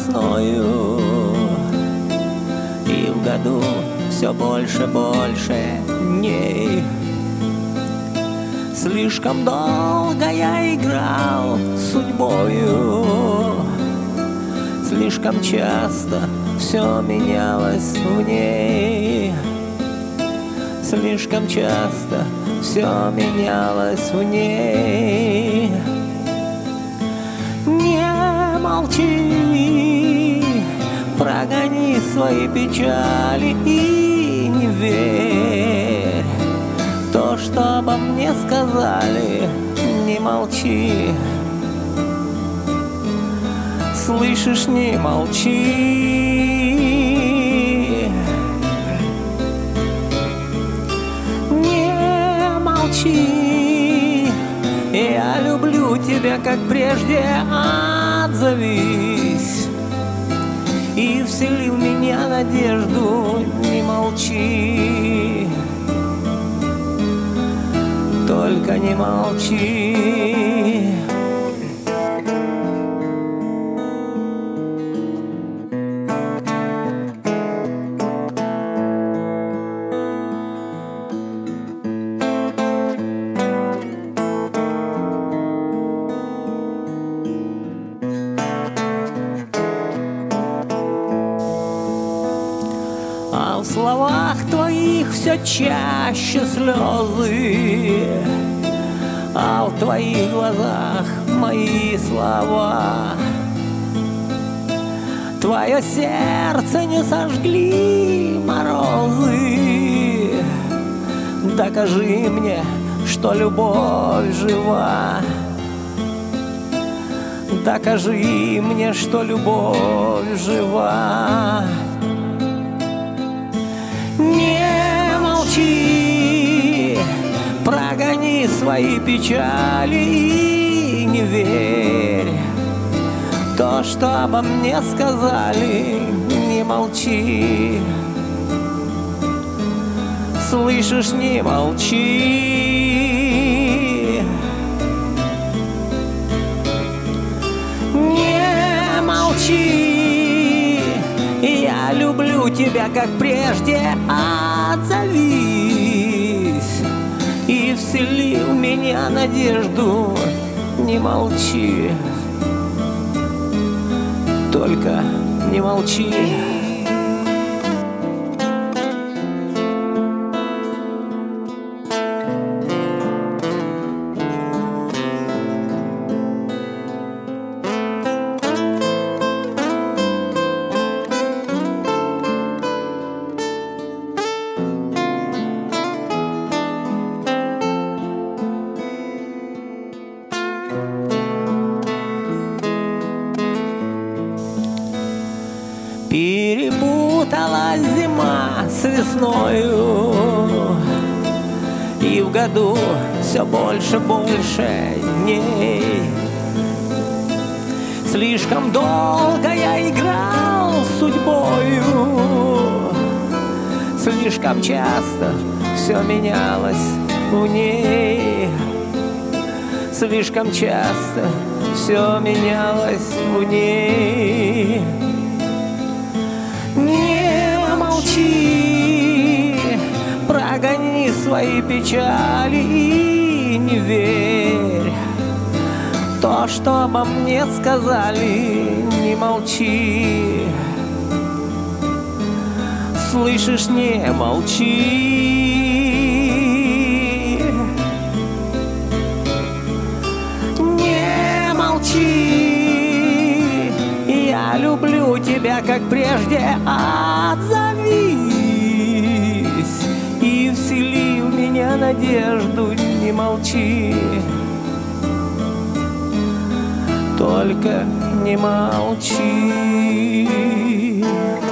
весною, и в году все больше дней. Слишком долго я играл с судьбою, слишком часто все менялось в ней. Слишком часто все менялось в ней. Не молчи, прогони свои печали и не верь в то, что обо мне сказали. Не молчи, слышишь, не молчи. Не молчи, я люблю тебя, как прежде, отзовись и всели в меня надежду. Не молчи, только не молчи. А в словах твоих все чаще слезы, а в твоих глазах мои слова. Твое сердце не сожгли морозы. Докажи мне, что любовь жива. Докажи мне, что любовь жива. Не молчи, прогони свои печали и не верь в то, что обо мне сказали. Не молчи, слышишь, не молчи. Не молчи, я люблю тебя, как прежде, отзовись и всели в меня надежду. Не молчи, только не молчи. Перепуталась зима с весною, и в году все больше дней. Слишком долго я играл с судьбою, слишком часто все менялось в ней. Слишком часто все менялось в ней. Не молчи, прогони свои печали и не верь в то, что обо мне сказали. Не молчи, слышишь, не молчи. Не молчи, я люблю тебя, как прежде, отзовись и всели в меня надежду. Не молчи, только не молчи.